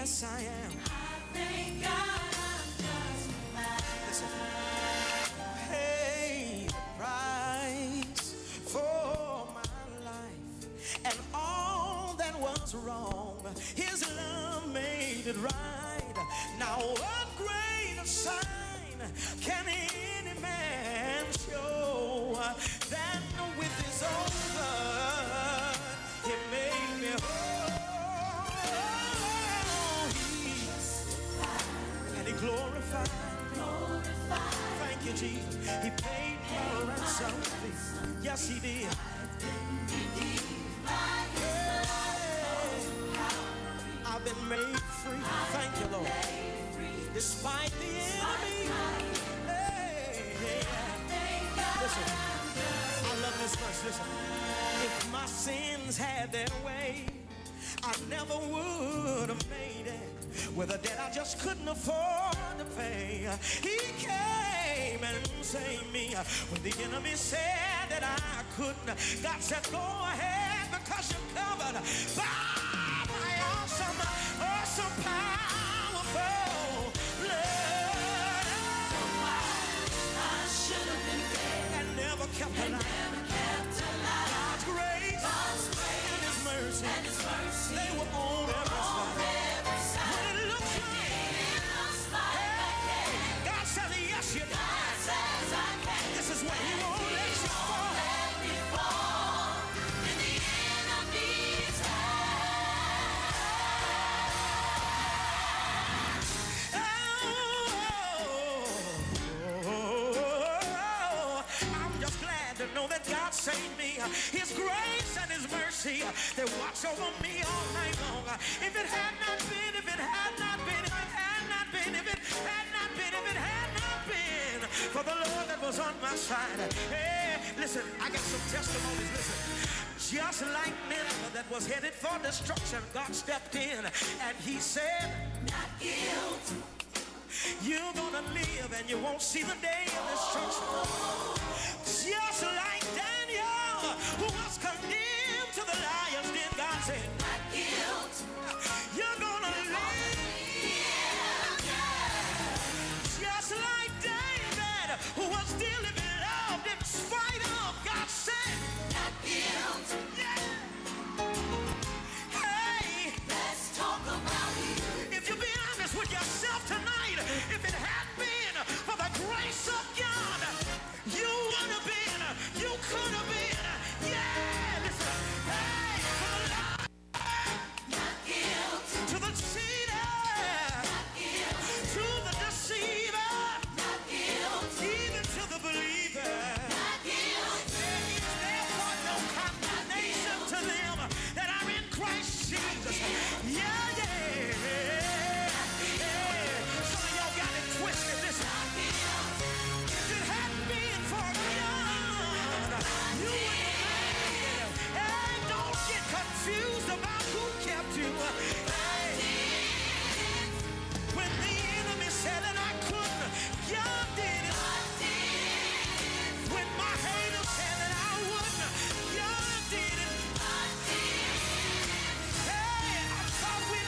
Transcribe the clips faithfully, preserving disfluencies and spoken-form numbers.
Yes, I am. Thank God I'm justified. Listen. Pay the price for my life and all that was wrong. His love made it right. Now what greater sign can any man show than with his own blood he made me whole? He, and he glorified me. Thank you, Jesus. He paid my ransom fee. Yes, he did. I've been made free. Thank you, Lord. Despite the enemy. Hey, yeah. Listen, I love this verse. Listen. If my sins had their way, I never would have made it with a debt I just couldn't afford to pay. He came and saved me when the enemy said that I couldn't. God said, go ahead because you're covered by my awesome, awesome, powerful blood. I should have been dead and never kept alive. God's grace, God's grace and His mercy, and His mercy, they were on every side. When it looks like, it looks like hey, God said, yes, you can. God says I can. This is what He won't let you fall. Let me fall in the enemy's hands. Oh, I'm just glad to know that God saved me. His grace and His mercy, they watch over me all night long. If it had not been, if it had not been, if it had not been, if it had not been, if it had not been for the Lord that was on my side. Hey, listen, I got some testimonies. Listen, just like Nineveh that was headed for destruction, God stepped in and He said, not guilty. You're gonna live and you won't see the day of destruction. Just like Daniel, who was condemned to the lion's den, God said, not guilty. You're gonna live. Just like David, who was dearly beloved in spite of, God said, not guilty. Yeah. Hey, let's talk about it. If you be honest with yourself tonight, if it had been for the grace of God, you would have been, you could have been, yeah, listen, hey, to the Lord, not guilty, to the cheater, not guilty, to the deceiver, not guilty, even to the believer, not guilty. There is therefore no condemnation to them that are in Christ Jesus. Yeah, yeah. Some of y'all got it twisted. Listen. If it hadn't been for God, you would have made it. Hey, don't get confused about who kept you. Hey, when the enemy said that I couldn't, God did it. When my haters said that I wouldn't, God did it. Hey, I thought we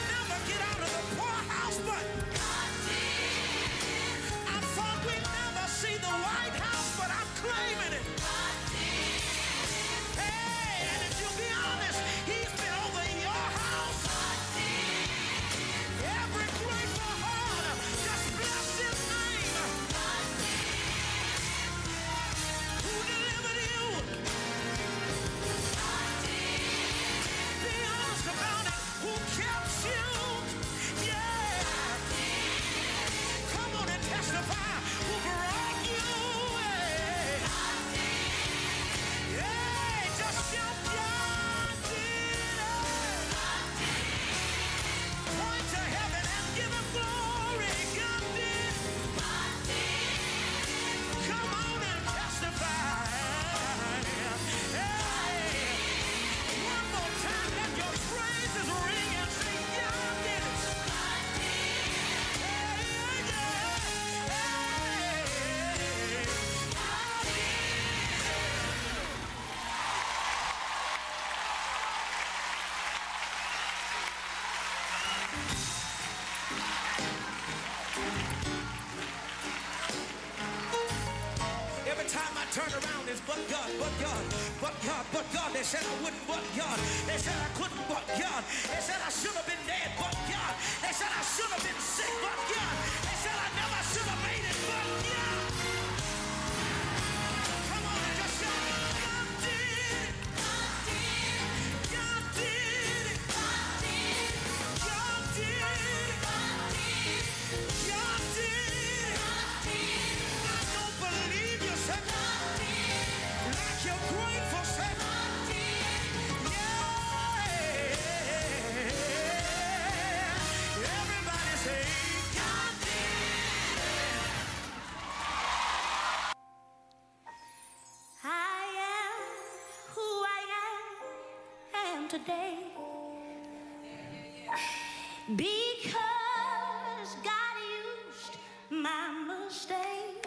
Turn around is but God, but God, but God, but God. They said I wouldn't, but God. They said I couldn't, but God. They said I should have been dead, but God. They said I should have been sick, but God. They said I never should have made it, but God. Come on, just shout. God did it. God did it. God did it. God did it. God did it. God did it. God did it. God did it. I don't believe you said God did it. Like you're grateful, say God did it. Yeah. Everybody say God did it. I am who I am, am today because God used my mistakes.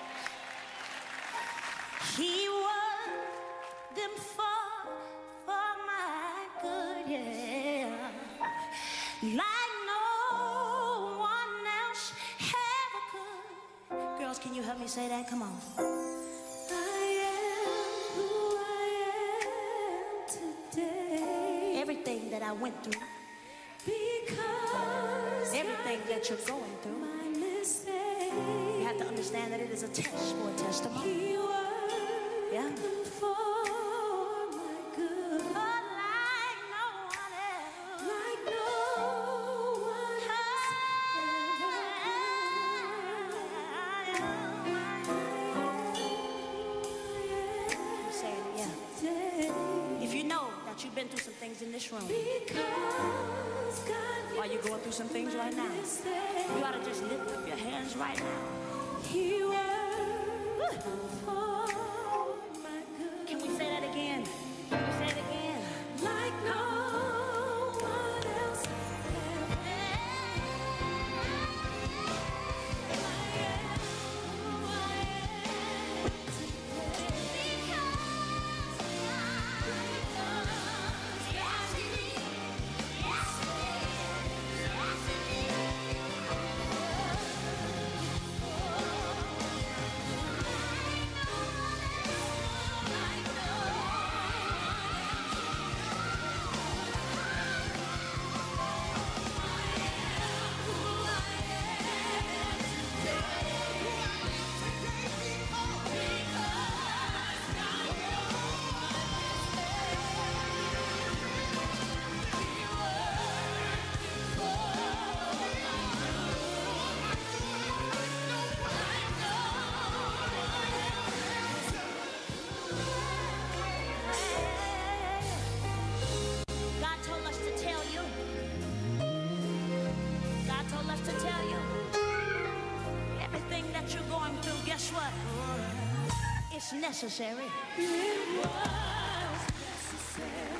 He worked them for, for my good, yeah. Like no one else ever could. Girls, can you help me say that? Come on. I am who I am today. Everything that I went through. Because everything that you're going through. My mistake. You have to understand that it is a test for a testimony. He worked yeah. for my good. But like no one else. Like no one else. I'm saying it, yeah. If you know that you've been through some things in this room, while you're going through some things right now, you ought to just lift up your hands right now. He worked for my good. Can we say that again? Can we say it again? Like no one else ever. I am who I am today. Because God, yes, He did. Yes, He did. Yes, He did. Like no God told us to tell you. God told us to tell you. Everything that you're going through, guess what? It's necessary. It was necessary.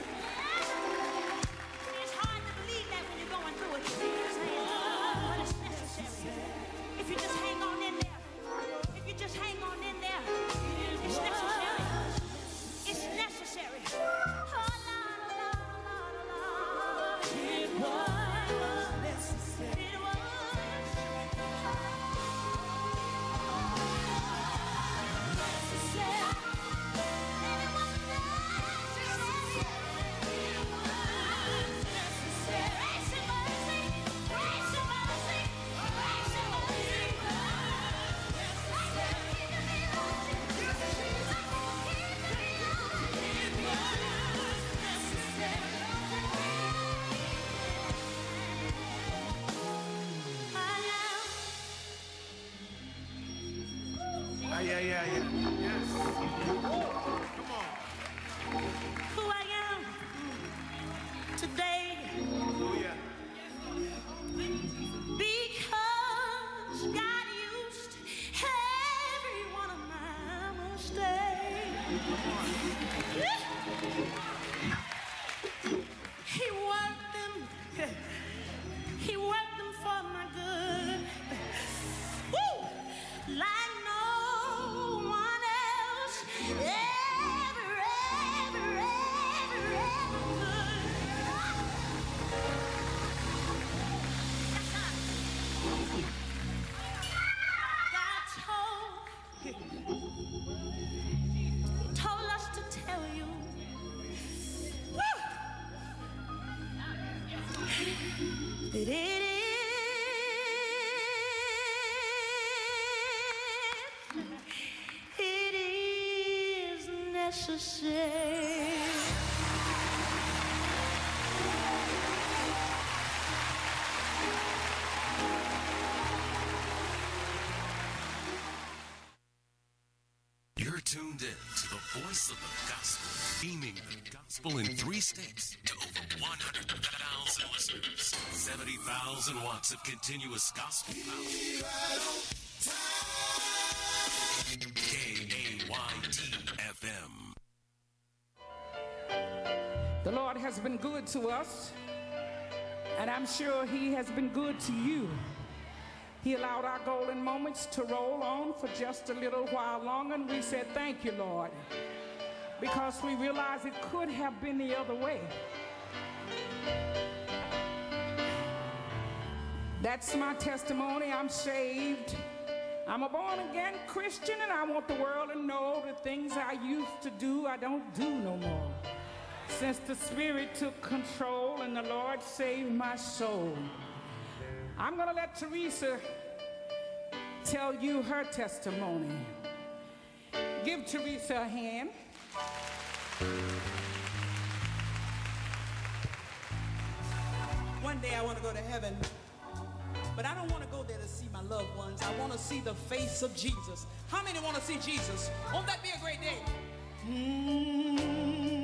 It's hard to believe that when you're going through it. But it's necessary. If you just hang on in there. If you just hang on in there. It's necessary. It's necessary. Oh, Lord, oh, Lord, oh, Lord, oh, Lord. It was necessary. It was. Necessary. And it was necessary. It was necessary. Grace and mercy. Grace and mercy. Grace and mercy. Like the King of me, Lord. Like the King of me, Lord. It was necessary. I am. Ah, yeah, yeah, yeah. Yes. Come on. Who I am today Oh, yeah. because God used every one of my mistakes. He worked them. He worked them for my good. Woo! Like no one else ever, ever, ever, ever could. Yes, sir. God told It is, it is necessary. You're tuned in to the voice of the gospel, beaming the gospel in three states to over one hundred thousand listeners. seventy thousand watts of continuous gospel power. K A Y T F M. The Lord has been good to us, and I'm sure He has been good to you. He allowed our golden moments to roll on for just a little while longer, and we said, thank you, Lord, because we realized it could have been the other way. That's my testimony. I'm saved. I'm a born-again Christian, and I want the world to know the things I used to do, I don't do no more. Since the Spirit took control and the Lord saved my soul. I'm going to let Teresa tell you her testimony. Give Teresa a hand. One day I want to go to heaven, but I don't want to go there to see my loved ones. I want to see the face of Jesus. How many want to see Jesus? Won't that be a great day? Mm-hmm.